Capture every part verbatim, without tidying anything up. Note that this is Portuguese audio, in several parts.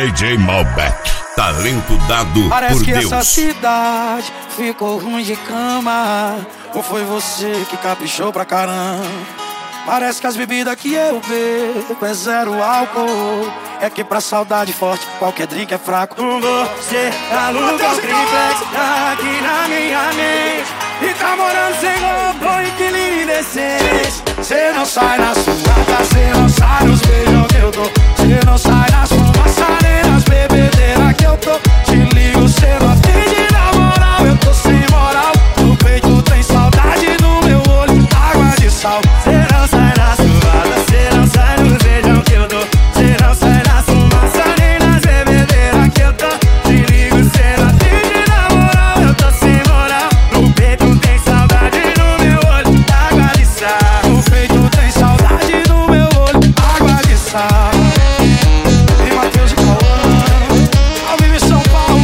D J Malbec, talento dado Parece por que Deus. essa cidade ficou ruim de cama. Ou foi você que caprichou pra caramba? Parece que as bebidas que eu bebo é zero álcool. É que pra saudade forte qualquer drink é fraco. Você aluga um triplex aqui na minha mente e tá morando sem roupa, inquilino indecente. Cê não sai na suada, cê não sai nos beijos que eu dou. Cê não sai nas fumaças nem nas bebedeiras que eu tô. Te ligo, cê não atende na moral, eu tô sem moral. No peito tem saudade, no meu olho água de sal. Cê não sai na suada, cê não sai nos beijos que eu dou. Cê não sai nas fumaças nem nas bebedeiras que eu tô. Te ligo, cê não atende na moral, eu tô sem moral. No peito tem saudade, no meu olho água de sal. No peito tem saudade, no meu olho água de sal. E Matheus e Cauã, ao vivo em São Paulo.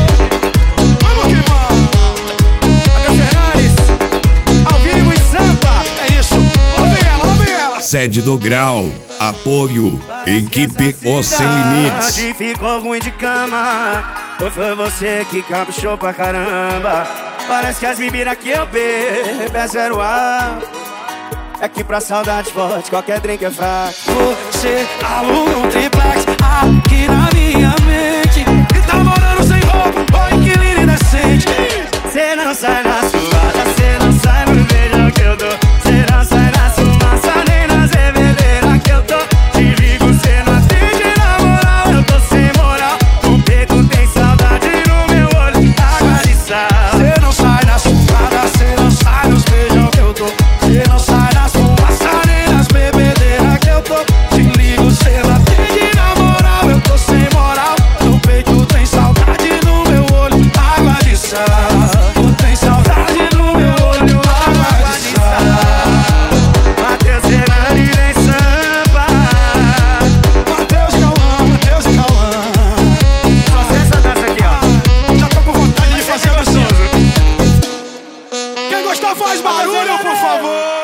Vamos que vamos. Até Fernandes, ao vivo em Sampa. É isso, ouve ela, ouve ela. Sede do Grau, apoio, equipe Os Sem Limites. Ficou ruim de cama, ou foi você que caprichou pra caramba? Parece que as bebidas que eu bebo é zero ar. É que pra saudade forte qualquer drink é fraco. Você aluga um triplex aqui na minha mente e tá morando sem roupa, ou inquilino indecente. Cê não sai na suada, cê não sai no beijo que eu dou. Cê não sai na fumaça nem nas bebedeiras que eu tô. Te ligo, cê não atende na moral, eu tô sem moral. No peito tem saudade, no meu olho água de sal. Cê não sai na suada, cê não sai nos beijos que eu dou. Cê não sai nas fumaças nem nas bebedeiras que eu tô. Te ligo, cê não atende na moral, eu tô sem moral. No peito tem saudade, no meu olho água de sal. Tem saudade no meu olho, água de sal. Matheus Fernandes em Sampa. Matheus Cauã, Matheus Cauã. Só essa dança aqui, ó. Já tô com vontade de fazer gostoso. Quem gostou faz barulho, por favor.